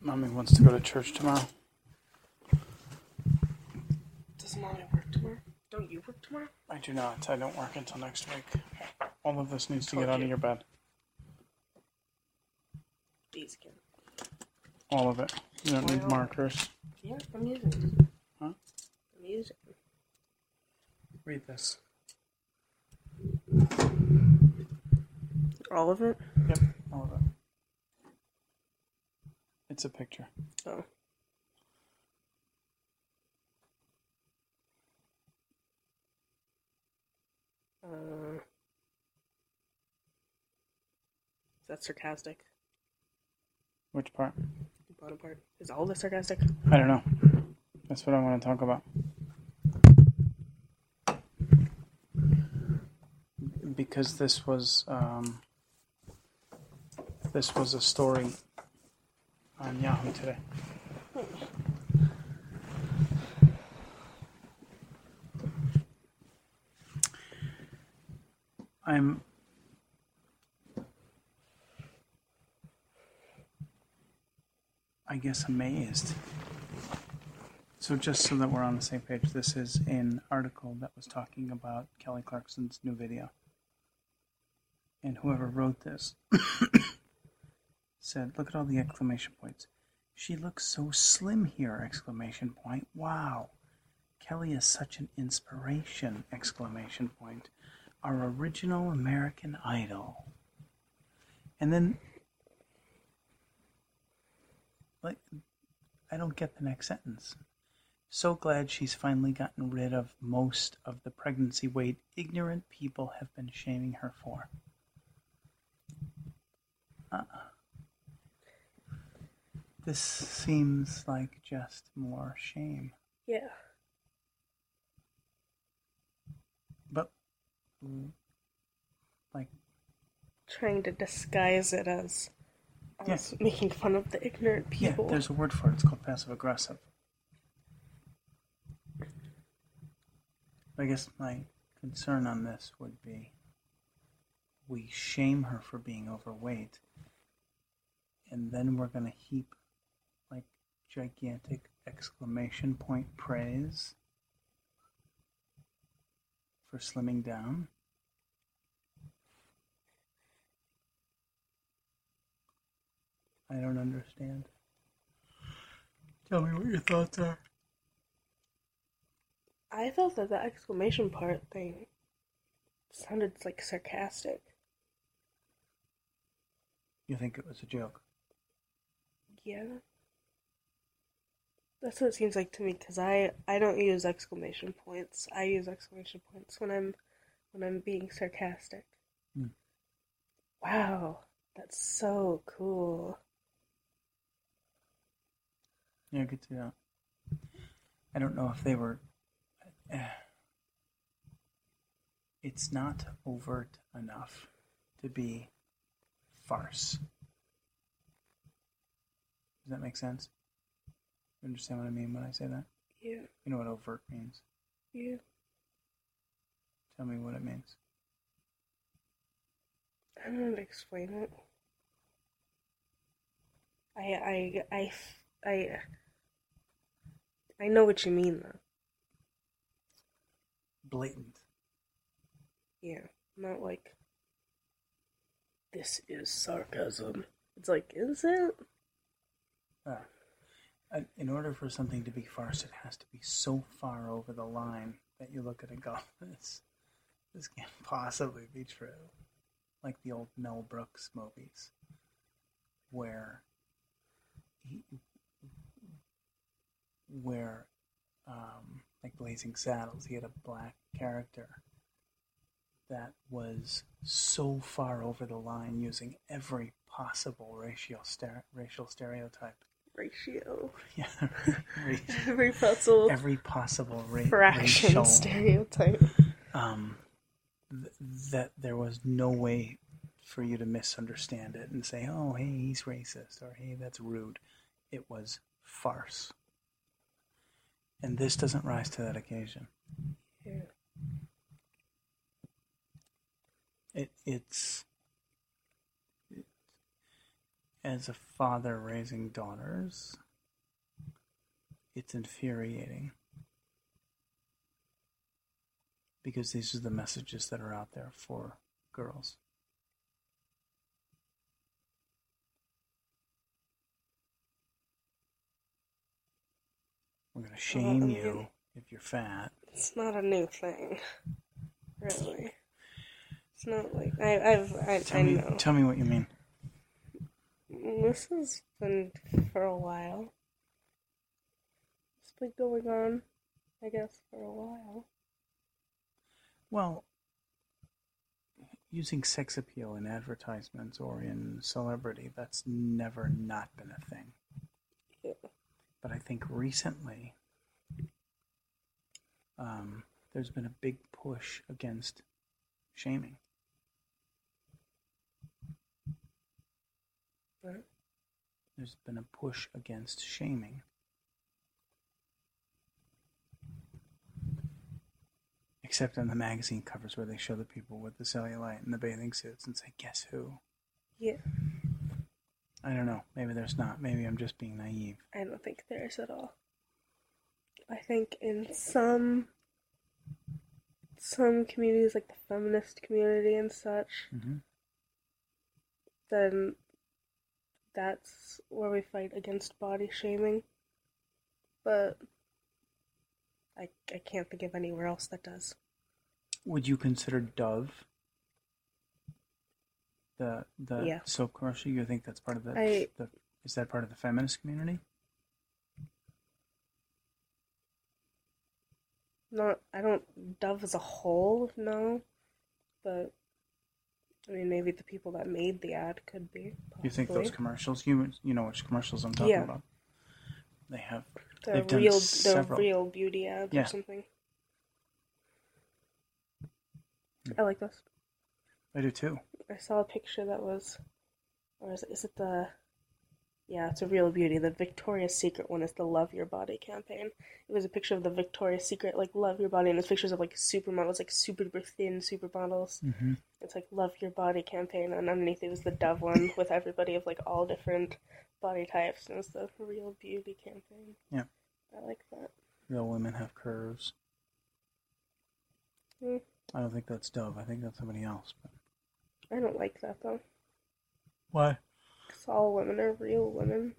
Mommy wants to go to church tomorrow. Does Mommy work tomorrow? Don't you work tomorrow? I do not. I don't work until next week. All of this needs to get out of your bed. These again. All of it. You don't need markers. Yeah, I'm using it. Huh? I'm using it. Read this. All of it? Yep, all of it. It's a picture. Oh. Is that sarcastic? Which part? The bottom part. Is all of it sarcastic? I don't know. That's what I want to talk about. Because this was a story on Yahoo today. I'm I guess amazed. So just so that we're on the same page, this is an article that was talking about Kelly Clarkson's new video. And whoever wrote this said, look at all the exclamation points. She looks so slim here, exclamation point. Wow. Kelly is such an inspiration, exclamation point. Our original American Idol. And then, like, I don't get the next sentence. So glad she's finally gotten rid of most of the pregnancy weight ignorant people have been shaming her for. This seems like just more shame. Yeah. But, like... Trying to disguise it as making fun of the ignorant people. Yeah, there's a word for it. It's called passive-aggressive. I guess my concern on this would be we shame her for being overweight, and then we're going to heap like gigantic exclamation point praise for slimming down. I don't understand. Tell me what your thoughts are. I thought that the exclamation part thing sounded like sarcastic. You think it was a joke? Yeah. That's what it seems like to me, because I don't use exclamation points. I use exclamation points when I'm being sarcastic. Wow, that's so cool. Yeah, I could see that. I don't know if they were... It's not overt enough to be farce. Does that make sense? You understand what I mean when I say that? Yeah. You know what overt means? Yeah. Tell me what it means. I don't know how to explain it. I know what you mean, though. Blatant. Yeah, not like, this is sarcasm. It's like, is it? In order for something to be farce, it has to be so far over the line that you look at it and go, this can't possibly be true. Like the old Mel Brooks movies, where like Blazing Saddles, he had a black character that was so far over the line using every possible racial stereotype. Ratio. Yeah. Every possible fraction racial stereotype. That there was no way for you to misunderstand it and say, oh, hey, he's racist, or hey, that's rude. It was farce. And this doesn't rise to that occasion. Yeah. It's As a father raising daughters, it's infuriating. Because these are the messages that are out there for girls. We're going to shame you if you're fat. It's not a new thing, really. It's not like I know. Tell me what you mean. This has been for a while. It's been going on, I guess, for a while. Well, using sex appeal in advertisements or in celebrity, that's never not been a thing. Yeah. But I think recently, there's been a big push against shaming. What? There's been a push against shaming. Except on the magazine covers where they show the people with the cellulite and the bathing suits and say, guess who? Yeah. I don't know. Maybe there's not. Maybe I'm just being naive. I don't think there is at all. I think in some communities, like the feminist community and such, then that's where we fight against body shaming. But I can't think of anywhere else that does. Would you consider Dove the soap commercial? You think that's part of is that part of the feminist community? Dove as a whole, no. But, I mean, maybe the people that made the ad could be, possibly. You think those commercials, you know which commercials I'm talking about? They've done several. The real beauty ads or something. I like those. I do too. I saw a picture that was, or is it the, it's a Real Beauty. The Victoria's Secret one is the Love Your Body campaign. It was a picture of the Victoria's Secret, like, Love Your Body, and it's pictures of, like, supermodels, like, super thin supermodels. Mm-hmm. It's, like, Love Your Body campaign, and underneath it was the Dove one with everybody of, like, all different body types, and it's the Real Beauty campaign. Yeah. I like that. Real women have curves. I don't think that's Dove. I think that's somebody else. But I don't like that, though. Why? Because all women are real women.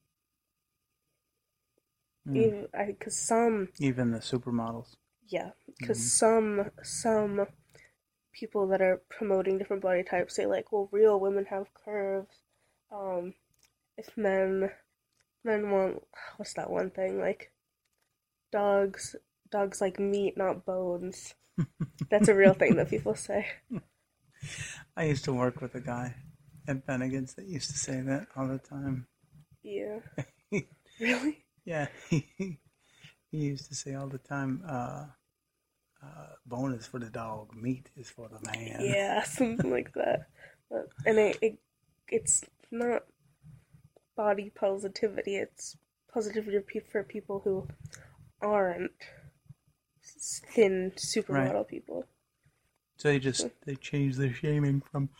Even the supermodels. Yeah, because some people that are promoting different body types say, like, well, real women have curves. If men want, what's that one thing, like, dogs like meat, not bones. That's a real thing that people say. I used to work with a guy at Bennigan's that used to say that all the time. Yeah. Really? Yeah. He used to say all the time, bone is for the dog, meat is for the man. Yeah, something like that. And it's not body positivity, it's positivity for people who aren't thin supermodel people. So they changed the shaming from,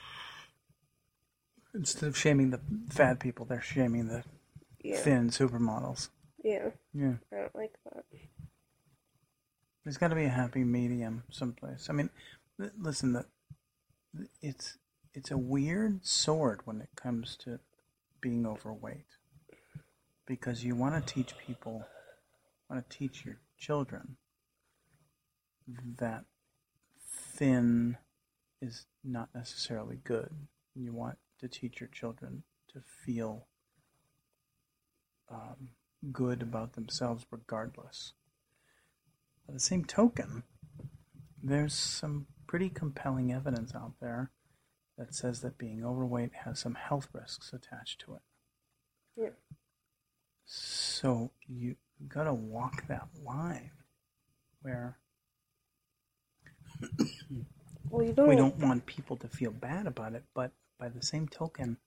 instead of shaming the fat people, they're shaming the thin supermodels. Yeah. Yeah. I don't like that. There's got to be a happy medium someplace. I mean, listen, it's a weird sword when it comes to being overweight, because you want to teach your children that thin is not necessarily good. You want to teach your children to feel good about themselves regardless. By the same token, there's some pretty compelling evidence out there that says that being overweight has some health risks attached to it. Yeah. So you gotta walk that line where we don't want people to feel bad about it, but by the same token,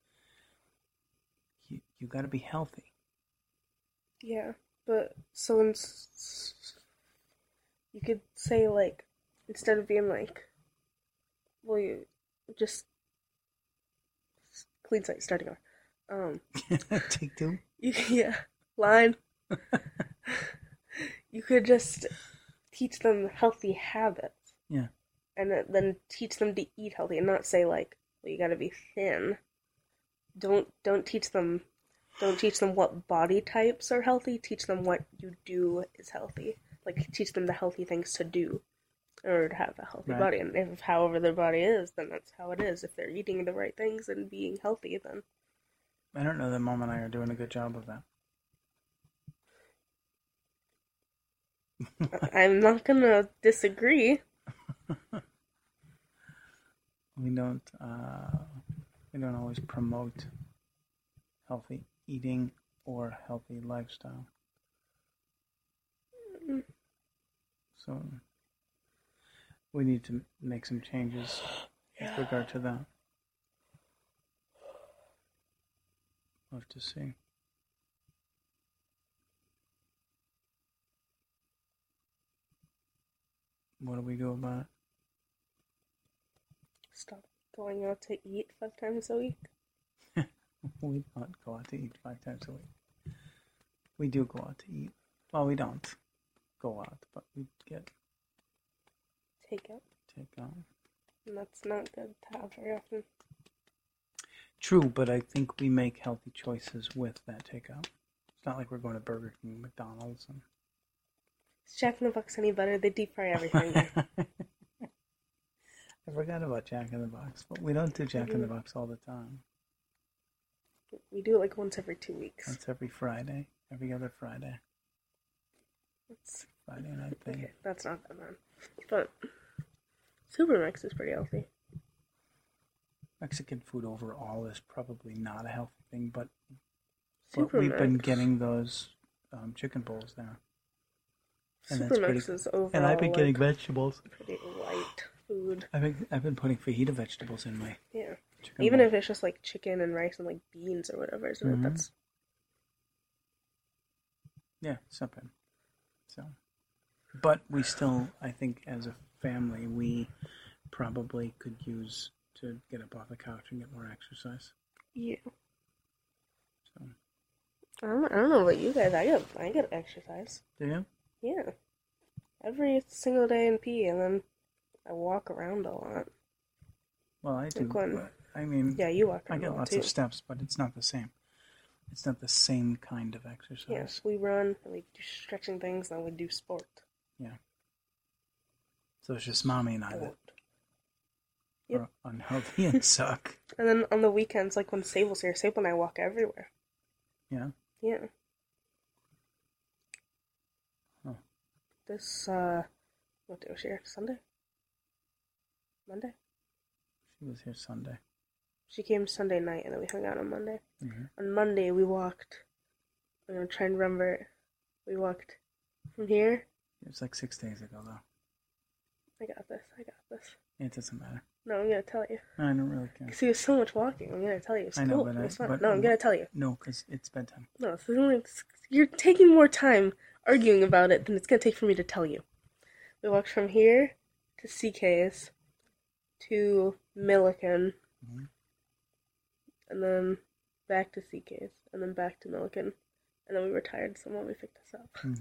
you gotta be healthy. Yeah, but so you could say, like, instead of being like, well, you just clean slate starting over. Take two? Yeah, line. You could just teach them healthy habits. Yeah. And then teach them to eat healthy and not say like, well, you gotta be thin. Don't teach them what body types are healthy. Teach them what you do is healthy. Like teach them the healthy things to do in order to have a healthy body. And if however their body is, then that's how it is. If they're eating the right things and being healthy, then I don't know that Mom and I are doing a good job of that. I'm not gonna disagree. We don't always promote healthy eating or healthy lifestyle. So we need to make some changes with regard to that. We'll have to see. What do we do about it? Stop going out to eat 5 times a week. We don't go out to eat 5 times a week. We do go out to eat. Well, we don't go out, but we get takeout. And that's not good to have very often. True, but I think we make healthy choices with that takeout. It's not like we're going to Burger King, McDonald's, and is Jack in the Box any better? They deep fry everything there. I forgot about Jack in the Box, but we don't do Jack in the Box all the time. We do it like once every 2 weeks. Once every Friday, every other Friday. It's Friday night thing. Okay, that's not that bad. But Supermix is pretty healthy. Mexican food overall is probably not a healthy thing, but Supermix. we've been getting those chicken bowls there. And Supermix is overall, and I've been getting vegetables. Pretty light food. I've been putting fajita vegetables in my chicken even bowl. if it's just like chicken and rice and like beans or whatever, isn't it? That's something. So, but we still, I think, as a family, we probably could use to get up off the couch and get more exercise. Yeah. So I don't know about you guys. I get exercise. do you? Yeah. Every single day in PE, and then I walk around a lot. Well, I do. But, I mean, yeah, you walk around I get lots of steps, but it's not the same. It's not the same kind of exercise. Yes, we run, and we do stretching things, and we do sport. Yeah. So it's just Mommy and I that are unhealthy and suck. And then on the weekends, like when Sable's here, Sable and I walk everywhere. Yeah? Yeah. Huh. This, what day was she here? Sunday? Monday? She was here Sunday. She came Sunday night, and then we hung out on Monday. Mm-hmm. On Monday, we walked, I'm going to try and remember it. We walked from here. It was like 6 days ago, though. I got this. It doesn't matter. No, I'm going to tell you. I don't really care. Because it was so much walking. I'm going to tell you. It's I know, cool. but It's fun. No, I'm going to tell you. No, because it's bedtime. No, you're taking more time arguing about it than it's going to take for me to tell you. We walked from here to CK's to Milliken, Mm-hmm. and then back to CK's, and then back to Milliken, and then we were tired, so Mommy picked us up. Mm.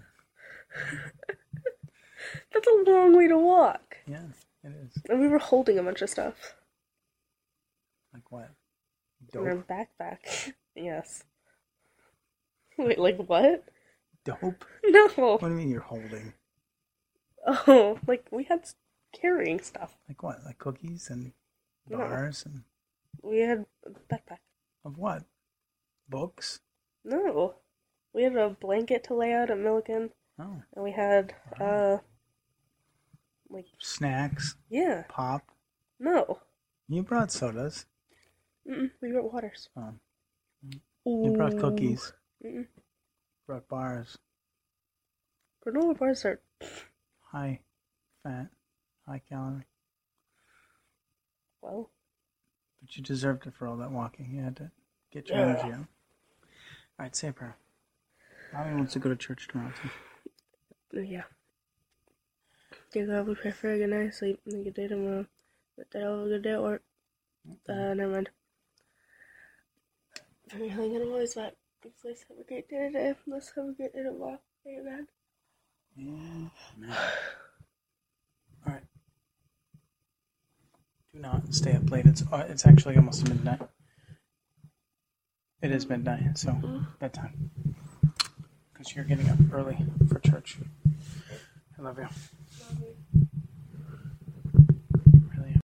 That's a long way to walk. Yeah, it is. And we were holding a bunch of stuff. Like what? In our backpack. Yes. Wait, like what? Dope? No. What do you mean you're holding? Oh, like we had carrying stuff. Like what? Like cookies and bars and We had a backpack. of what? Books? No. We had a blanket to lay out at Milliken. Oh. And we had, like... Snacks? Yeah. Pop? No. You brought sodas. We brought waters. Oh. Ooh. You brought cookies. Brought bars. Granola bars are... High fat, high calorie. Well... But you deserved it for all that walking. You had to get your energy out. Alright, say a prayer. Mommy wants to go to church tomorrow, too. Yeah. Dear God, we pray for a good night's sleep and a good day tomorrow. That they'll have a good day at work. Never mind. very healing and I'm always wet. Let's have a great day today. Let's have a great day tomorrow. Amen. Amen. Alright. Do not stay up late. It's actually almost midnight. It is midnight, so bedtime. Because you're getting up early for church. I love you. Love you.